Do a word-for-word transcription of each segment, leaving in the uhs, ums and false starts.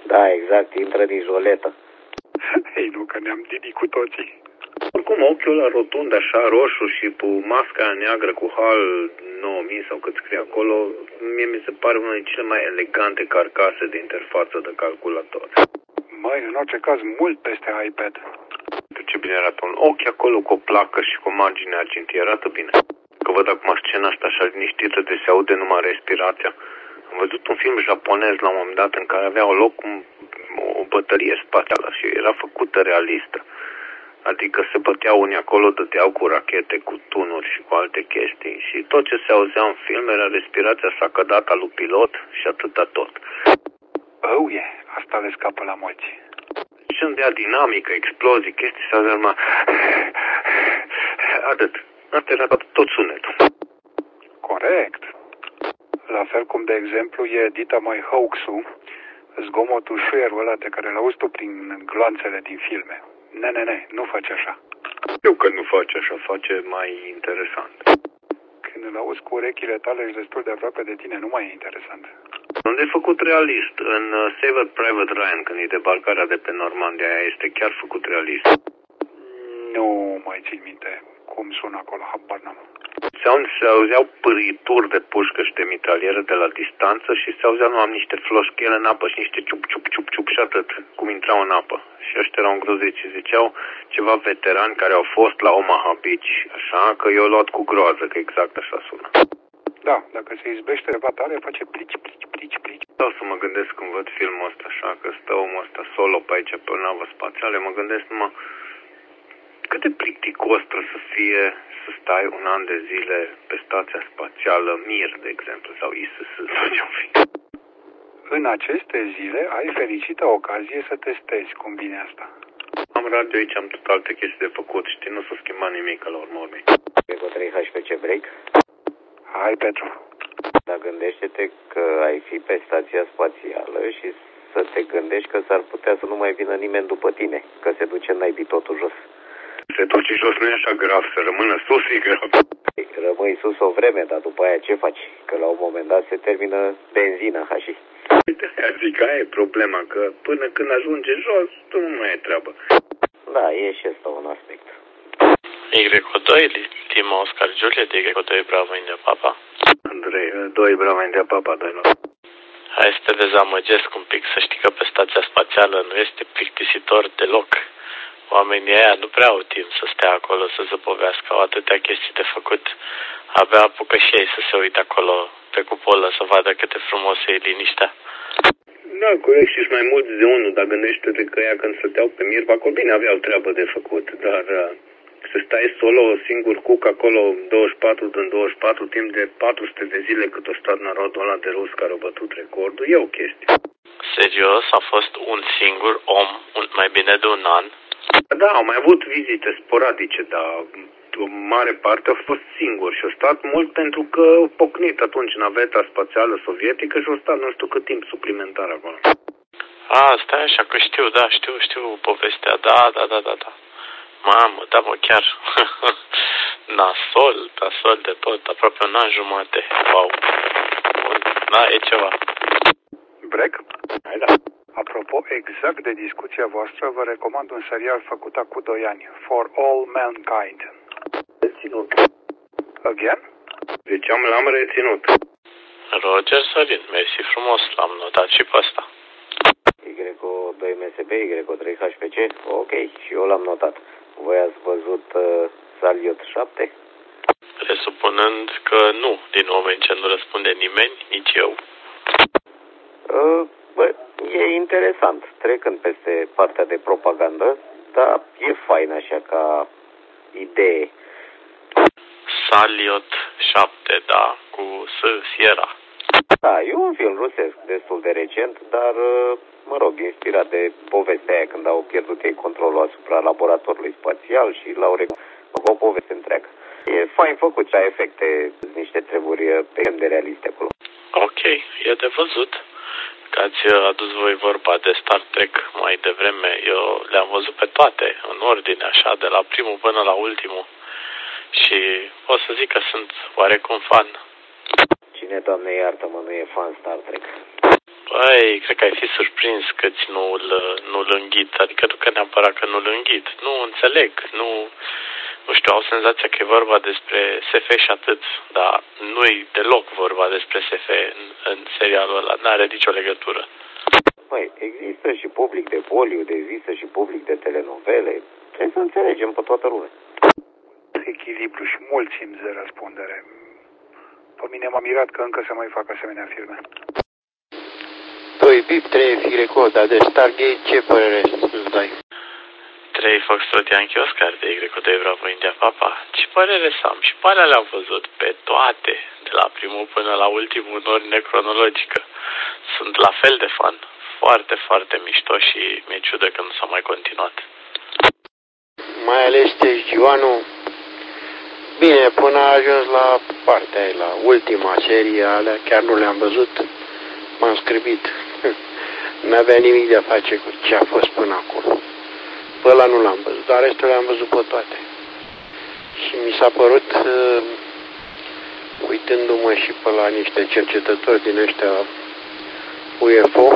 Da, exact, intră din joletă. Ei, nu, că ne-am didit cu toții. Oricum, ochiul ăla rotund, așa, roșu și cu masca aia neagră cu HAL nouă mii sau cât scrie acolo, mie mi se pare una din cele mai elegante carcase de interfață de calculator. Măi, în orice caz, mult peste iPad. Ce bine arată un ochi acolo cu o placă și cu o margine argintie, arată bine. Că văd acum scena asta așa liniștită de se aude numai respirația. Am văzut un film japonez la un moment dat în care avea loc un, o bătălie spațială și era făcută realistă. Adică se băteau unii acolo, dădeau cu rachete, cu tunuri și cu alte chestii. Și tot ce se auzea în film era respirația sacădată a lui pilot și atâta tot. Oh, yeah. Asta le scapă la mulți. Și îmi dea dinamică, explozii, chestii, se auzea numai... Atât. Asta era tot sunetul. Corect. La fel cum, de exemplu, e Dita mai hoax-ul, zgomotul șuierul ăla de care l-auzi tu prin gloanțele din filme. Ne, ne, ne, nu face așa. Eu că nu face așa, face mai interesant. Când îl auzi cu urechile tale și destul de aproape de tine, nu mai e interesant. Unde e făcut realist? În uh, Saving Private Ryan, când e debarcarea de pe Normandia, aia este chiar făcut realist. Nu mai țin minte cum sună acolo, habar n-am. Se auzeau pârituri de pușcă și de mitralieră de la distanță și se auzeau numai niște floșchele în apă și niște ciup, ciup, ciup, ciup și atât, cum intrau în apă. Și ăștia erau îngroziți și ziceau ceva veterani care au fost la Omaha Beach, așa că i-au luat cu groază, că exact așa sună. Da, dacă se izbește ceva tare, face plici, plici, plici, plici. Stau să mă gândesc când văd filmul ăsta așa, că stă omul ăsta solo pe aici, pe o navă spațială, mă gândesc numai cât de plicticos trebuie să fie să stai un an de zile pe stația spațială Mir, de exemplu, sau I S S, sau ce-o fi. În aceste zile ai fericită ocazie să testezi cum vine asta. Am radio aici, am tot alte chestii de făcut, știi, nu s-a schimbat nimic la urmă urmei. Cu trei H P C break? Hai, Petru. Dar gândește-te că ai fi pe stația spațială și să te gândești că s-ar putea să nu mai vină nimeni după tine, că se duce naibii totul jos. Se duce jos, nu e așa grav, să rămână sus e grav. Rămâi sus o vreme, dar după aia ce faci? Că la un moment dat se termină benzina, hași. Uite, zic, aia e problema, că până când ajunge jos, tu nu mai ai treabă. Da, e și ăsta un aspect. Y doi, Lima Oscar Juliet, Y doi Bravo India Papa. Andrei, doi Bravo India Papa, doi la... Hai să te dezamăgesc un pic, să știi că pe stația spațială nu este plictisitor deloc. Oamenii aia nu prea au timp să stea acolo, să zăpovească, au atâtea chestii de făcut. Abia apucă și ei să se uite acolo pe cupolă, să vadă cât de frumos e liniștea. Da, corect, și mai mulți de unul, dar gândește-te că ea când stăteau pe Mir, acolo bine aveau treabă de făcut, dar uh, să stai solo, singur cuc acolo douăzeci și patru din douăzeci și patru, timp de patru sute de zile cât a stat narodul ăla de rus care a bătut recordul, e o chestie. Serios, a fost un singur om, un, mai bine de un an. Da, au mai avut vizite sporadice, dar o mare parte au fost singuri și au stat mult pentru că au pocnit atunci naveta spațială sovietică și au stat nu știu cât timp suplimentar acolo. A, stai așa că știu, da, știu, știu povestea, da, da, da, da, da. Mamă, da, mă, chiar. Nasol, nasol de tot, aproape un an jumate. Wow. Bun, da, e ceva. Break? Hai da. Apropo, exact de discuția voastră, vă recomand un serial făcut acum doi ani, For All Mankind. Reținut. Again? Deci am, l-am reținut. Roger Sorin, mersi frumos, l-am notat și pe ăsta. Y doi M S B, Y trei H P C, ok, și eu l-am notat. Voi ați văzut uh, Saliot șapte? Presupunând că nu, din moment ce nu răspunde nimeni, nici eu. Uh, bă, e interesant, trecând peste partea de propagandă, dar e fain așa ca idee. Saliot șapte, da, cu S, Sierra. Da, e un film rusesc destul de recent, dar, mă rog, inspirat de povestea aia când au pierdut ei controlul asupra laboratorului spațial și l-au recunoscut o poveste întreagă. E fain făcut și ai efecte, niște treburi pe de realiste acolo. Ok, e de văzut. Că ați adus voi vorba de Star Trek mai devreme, eu le-am văzut pe toate, în ordine, așa, de la primul până la ultimul. Și pot să zic că sunt oarecum fan. Cine, Doamne iartă-mă, nu e fan Star Trek? Păi, cred că ai fi surprins câți nu-l, nu-l înghit, adică nu că neapărat că nu-l înghit, nu înțeleg, nu, nu știu, au senzația că e vorba despre S F și atât, dar nu-i deloc vorba despre S F în, în serialul ăla, n-are nicio legătură. Păi, există și public de Bollywood, există și public de telenovele, trebuie să înțelegem pe toată lumea. Echilibru și mult simț de răspundere. Pe mine m-a mirat că încă se mai fac asemenea filme. doi Bip, trei Fireco, dar de Stargate ce părere îți dai? trei Foxtrot Yankee Oscar de Y doi Bravo India Papa. Ce părere să am? Și pe alea le-am văzut pe toate, de la primul până la ultimul, în ordine cronologică. Sunt la fel de fan. Foarte, foarte mișto și mi-e ciudă că nu s-a mai continuat. Mai ales Teșgioanu. Bine, până a ajuns la partea aia, la ultima serie alea, chiar nu le-am văzut. M-am scribit. N-avea nimic de a face cu ce a fost până acolo. Pe ăla nu l-am văzut, dar restul le-am văzut pe toate. Și mi s-a părut, uh, uitându-mă și pe la niște cercetători din ăștia U F O,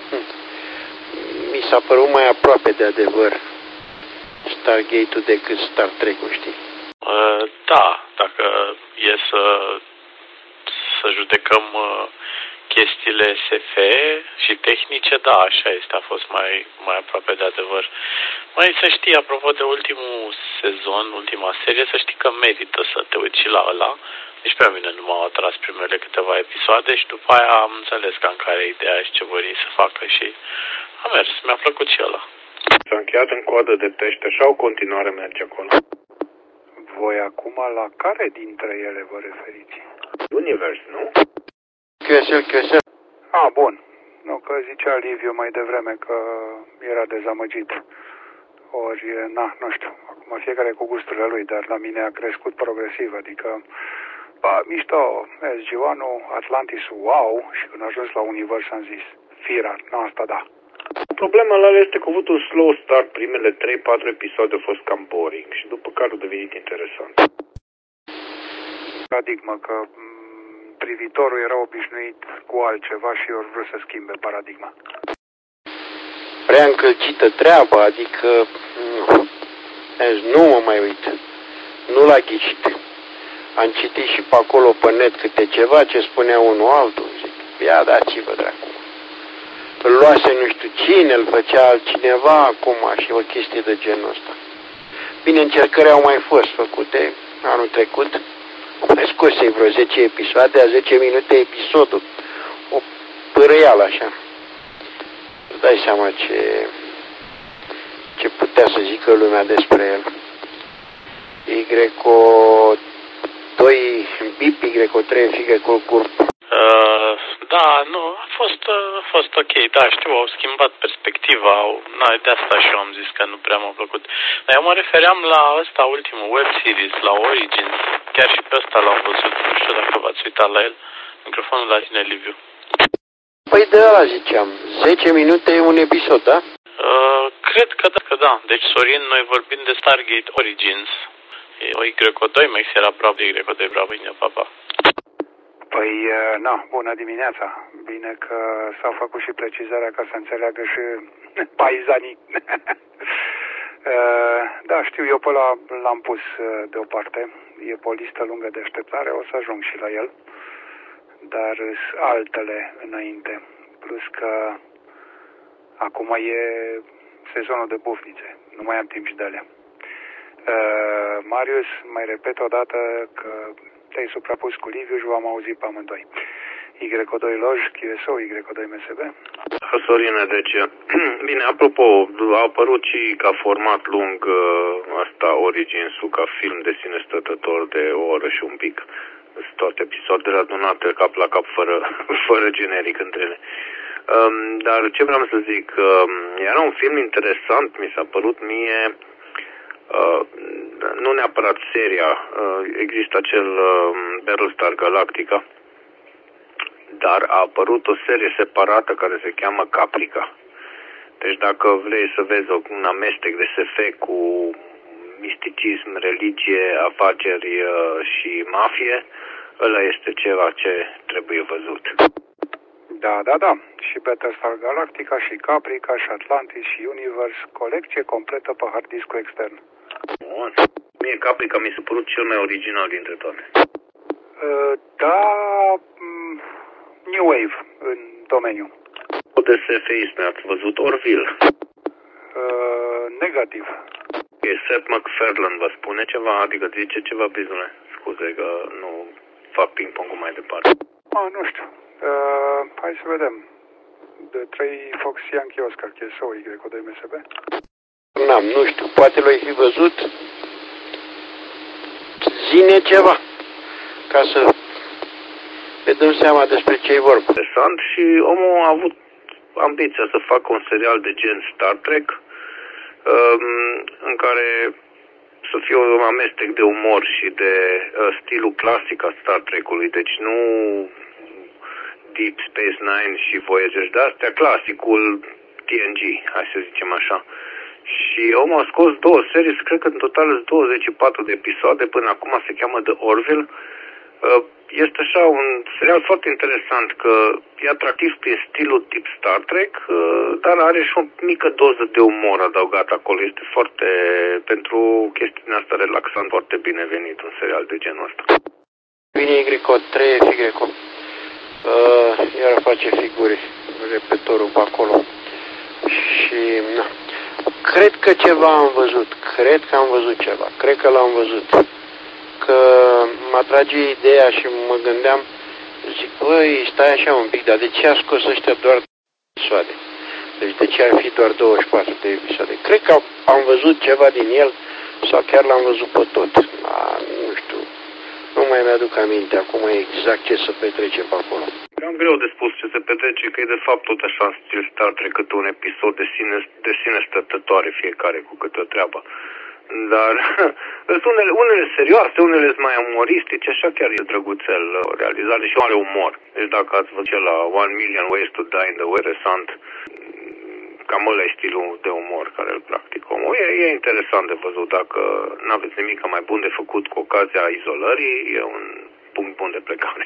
mi s-a părut mai aproape de adevăr Stargate-ul decât Star Trek-ul, știi? Uh, da, dacă e să, să judecăm uh, chestiile S F și tehnice, da, așa este, a fost mai, mai aproape de adevăr. Mai să știi, apropo de ultimul sezon, ultima serie, să știi că merită să te uiți și la ăla. Deci pe mine nu m-au atras primele câteva episoade și după aia am înțeles cam care e ideea și ce vor ei să facă și a mers, mi-a plăcut și ăla. S-a încheiat în coadă de pește, așa o continuare merge acolo. Voi acum la care dintre ele vă referiți? Univers, nu? Q S L, Q S L. Ah, bun. Nu, că zicea Liviu mai devreme că era dezamăgit. Ori, na, nu știu, acum fiecare cu gusturile lui, dar la mine a crescut progresiv, adică, ba, mișto, S G unu, Atlantis, wow, și când a ajuns la univers am zis, Fira, nu, asta da. Problema la este că a avut un slow start, primele trei patru episoade au fost cam boring și după care a devenit interesant. Paradigmă că m, privitorul era obișnuit cu altceva și ori vrut să schimbe paradigma. Prea încălcită treaba, adică nu, deci nu mă mai uit. Nu l-a ghicit. Am citit și pe acolo pe net câte ceva ce spunea unul altul. Zic, ia dați-vă dracu. Îl luase nu știu cine, îl făcea altcineva acum și o chestie de genul ăsta. Bine, încercări au mai fost făcute anul trecut. Mai scose vreo zece episoade, a zece minute episodul. O părăială așa. Îți dai seama ce, ce putea să zică lumea despre el. Y doi Bip, Y trei Figecul Curp. Uh, da, nu, a fost, uh, a fost ok, da, știu, au schimbat perspectiva, au, na, de asta și eu am zis că nu prea m-a plăcut. Dar eu mă refeream la ăsta ultimul web series, la Origins, chiar și pe ăsta l-am văzut, nu știu dacă v-ați uitat la el, microfonul la tine, Liviu. Păi de ăla ziceam, zece minute un episod, da? Uh, cred că da, că da, deci Sorin, noi vorbim de Stargate Origins, o Y doi, Max era bravo de Y doi, bravo, India Papa. Păi, na, bună dimineața. Bine că s-a făcut și precizarea ca să înțeleagă și paizanii. Da, știu, eu pe ăla l-am pus deoparte. E pe o listă lungă de așteptare, o să ajung și la el. Dar sunt altele înainte. Plus că acum e sezonul de bufnițe. Nu mai am timp și de alea. Marius, mai repet o dată că te-ai suprapus cu Liviu și v-am auzit pe amândoi. Y doi Loj, Q S O, Y doi M S B. Sorine, deci, bine, apropo, a apărut și ca format lung asta Origins-ul, ca film de sine stătător de o oră și un pic. Sunt toate episoadele adunate cap la cap, fără, fără generic între ele. Um, dar ce vreau să zic, um, era un film interesant, mi s-a părut mie. Uh, nu neapărat seria, uh, există acel uh, Battlestar Galactica, dar a apărut o serie separată care se cheamă Caprica. Deci dacă vrei să vezi un amestec de S F cu misticism, religie, afaceri uh, și mafie, ăla este ceva ce trebuie văzut. Da, da, da. Și Battlestar Galactica, și Caprica, și Atlantis, și Universe. Colecție completă pe hard disk extern. Bun. Mie Caprica mi s-a părut cel mai original dintre toate. Uh, da, mm, New Wave în domeniu. O de S F I ați văzut Orville? Uh, negativ. E Seth MacFarlane, vă spune ceva? Adică zice ceva, bizule? Scuze că nu fac ping-pong-ul mai departe. Ah, nu știu. Uh, hai să vedem. De trei Fox Yankee Oscar, K S O, Y doi M S B. N-am, nu știu, poate l-ai fi văzut. Zine ceva, ca să ne dăm seama despre ce e vorba. Interesant și omul a avut ambiția să facă un serial de gen Star Trek, în care să fie un amestec de umor și de uh, stilul clasic al Star Trek-ului, deci nu Deep Space Nine și Voyager, de astea clasicul T N G, hai să zicem așa. Și omul a scos două serii, cred că în total sunt douăzeci și patru de episoade, până acum se cheamă The Orville. Uh, este așa un serial foarte interesant, că e atractiv prin stilul tip Star Trek, dar are și o mică doză de umor adăugat acolo. Este foarte, pentru chestiunea asta relaxant, foarte binevenit un serial de genul ăsta. Vine Y trei F Y. Uh, iar face figuri, repetorul pe acolo. Și na. Cred că ceva am văzut, cred că am văzut ceva, cred că l-am văzut. Că mă atrage ideea și mă gândeam, zic, băi, stai așa un pic, dar de ce a scos ăștia doar episoade? Deci de ce ar fi doar douăzeci și patru de episoade? Cred că am văzut ceva din el sau chiar l-am văzut pe tot. Da, nu știu, nu mai mi-aduc aminte acum exact ce se petrece pe acolo. Cam greu de spus ce se petrece, că e de fapt tot așa în stil Star Trek, câte un episod de sine, de sine stătătoare fiecare cu câte o treabă. Dar sunt unele, unele serioase, unele sunt mai umoristice, așa chiar e drăguțel realizat și are umor. Deci dacă ați văzut la One Million Ways to Die in the Weather Sun, cam ăla e stilul de umor care îl practică omul. E, e interesant de văzut, dacă nu aveți nimic mai bun de făcut cu ocazia izolării, e un punct bun de plecare.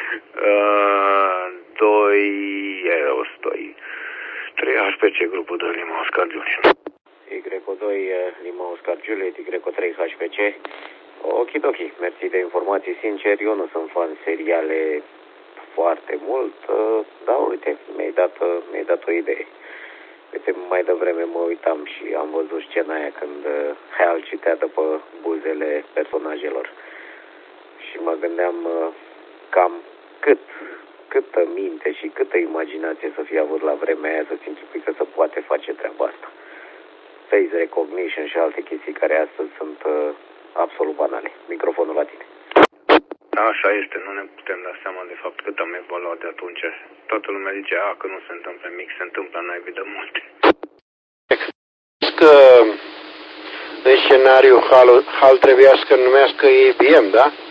Uh, doi, Eros, doi, trei H P C, grupul de Lima Oscar Juliet. Y doi, Lima Oscar Juliet, Y trei H P C. Okidoki, mersi de informații. Sincer, eu nu sunt fan seriale foarte mult, dar uite, mi-ai dat, mi-ai dat o idee. Uite, mai devreme mă uitam și am văzut scena aia când Hal citea de pe buzele personajelor. Și mă gândeam cam cât, câtă minte și câtă imaginație să fie avut la vremea aia să-ți închipui că se poate face treaba asta. Face recognition și alte chestii care astăzi sunt uh, absolut banale. Microfonul la tine. Da, așa este. Nu ne putem da seama de fapt cât am evoluat de atunci. Toată lumea zice, a, că nu se întâmplă mic, se întâmplă naibii de multe. Că de scenariu Hal, Hal trebuia să numească I B M, da?